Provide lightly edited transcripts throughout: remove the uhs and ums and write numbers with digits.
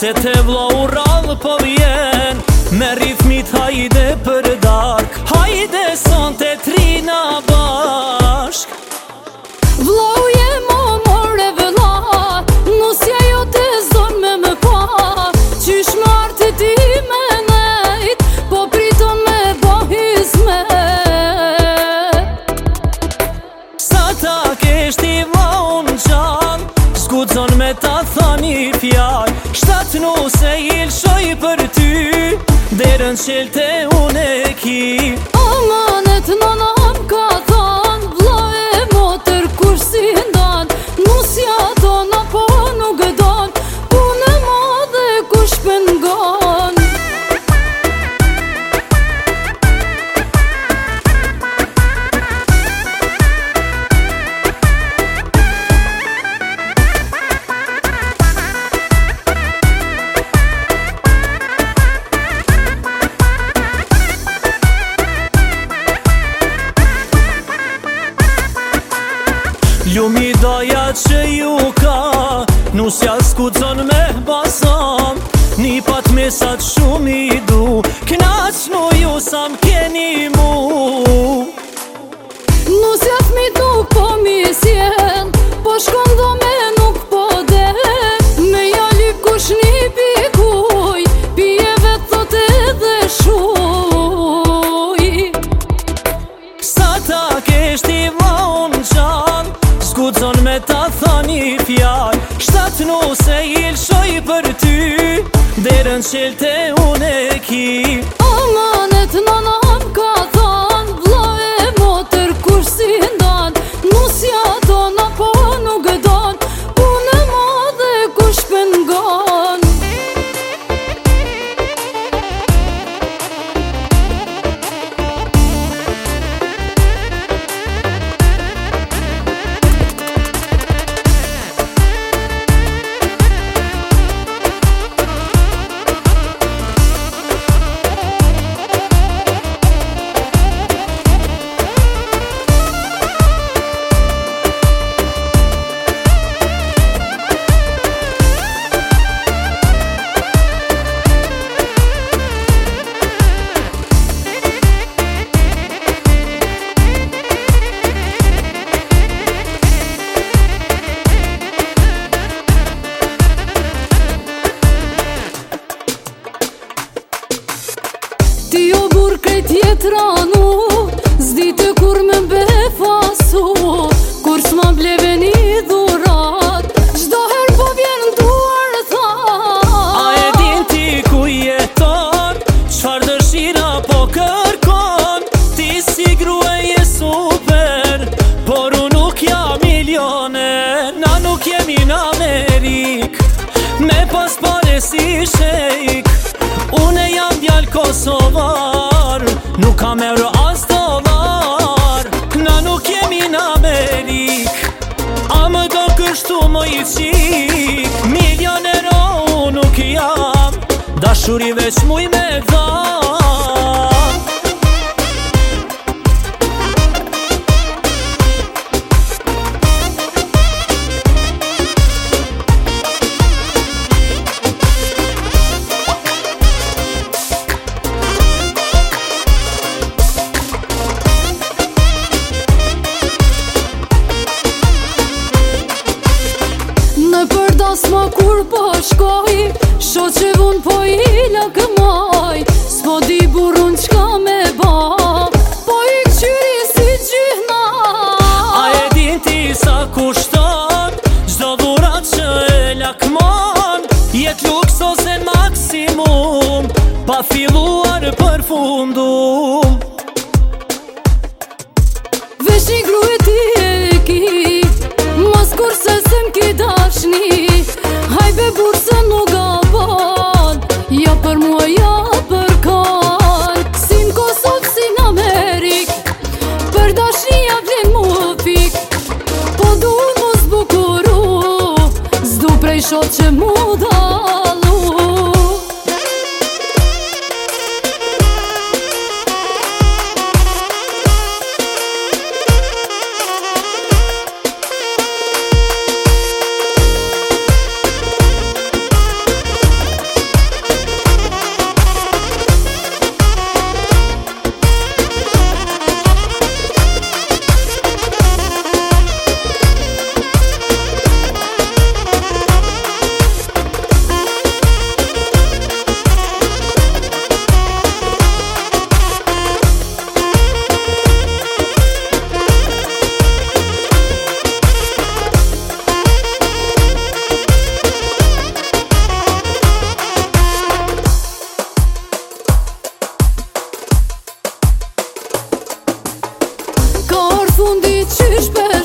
Jetë e vla u rallë po vjen Me rithmit hajde për dark Hajde son të trina bashk Vlau je mo more vëlla Nusja jo të zon me më pa Qysh më artë ti me nejt Po priton me bahizme Sa ta keshti vlau në qan Zgudzon me ta thani fjall Shtatë nuse i lshoj për ty Derën qelte unë e ki Amanet nënam ka than Vlau e motër kur si ndan Nusja tona po nuk don Punë e madhe kush pengon Ljumi daja që ju ka Nusja s'kudzon me basan Një pat mesat shumë i du Knaq nu ju sa m'keni mu Nusja fmit nuk po misjen Po shkon do me nuk po de Me ja lyp kush një pikuj Pije vet thot edhe shuj Sa ta keshti vlau në qan Zgudzon me ta thani fjall Shtatë nuse i lshoj për ty Derën qelte unë e ki Amanet nënam ka than Vlau e motër kur si ndan Nusja tona po nuk don Punë e madhe kush pengon Ti o bur krejt jet ranu Zdi të kur me mbe fasu Kur s'ma bleve një dhurat Gjdo her po vjen duar tha A e din ti ku jeton Qfar dëshira po kërkon Ti si grue je super Por unë nuk jam milioner Na nuk jemi në Amerik Me pas pare si shejk Une jam djall Kosovar Nuk kam euro as dolar Na nuk jemi në Amerik A më do kështu më i qik Milionero nuk jam Dashuri veç muj me dha Në përdas ma kur po shkoj Sho që vun po i lakëmaj S'po di burun qka me ba Po i këqyri si gjihna A e din ti sa kushton Gjdo dhurat që e lakmon Jet luksosen maksimum Pa filluar përfundum Vesh një gru e ti e ki Mas kur se m'ki dashni Hajbe burse nuk gabon Ja për mua, ja për kan Si në Kosovë, si në Amerik Për dashni ja vlen mu fik Po du mu zbukuru Zdu prej shot që mu dalu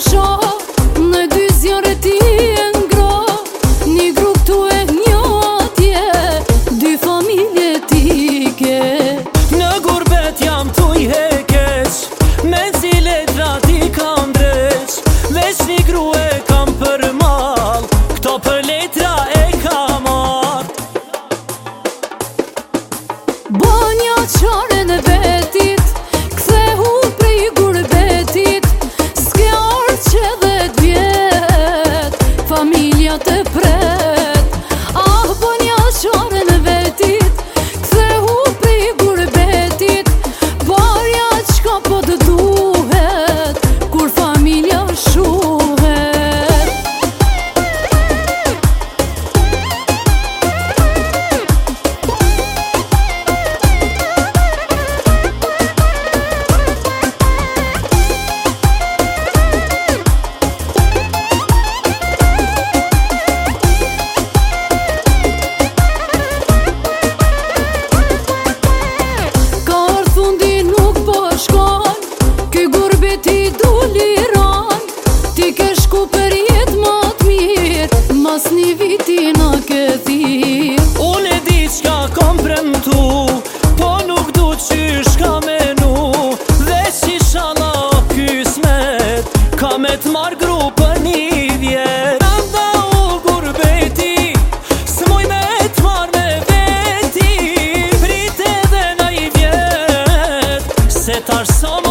sha, në dy zjarë ti e ngra, një grup tu e një atje, dy familje ti ke. Në gurbet jam tu i hekeq, me ciletra ti kam dreq, veç një grue kam për mal, këto për letra e kam ar. Banja qare në vetit, kthehu prej gurbetit, s'ke arë që dhe t'vjet, familja të pret. Ah, banja qare në vetit, kthehu prej gurbetit, barja qka po të duhet, kur familja shuhet. Ti du liran, ti ke shku për jet ma t'mirë, mas një viti na ke thirë. Unë e di qka kom premtu, po nuk du qysh ka menu, veç inshallah o kismet, ka me t'mar grupën një vjet. Nda u gurbeti, s'muj me t'mar me veti, prit edhe na i vjet, se t'arsom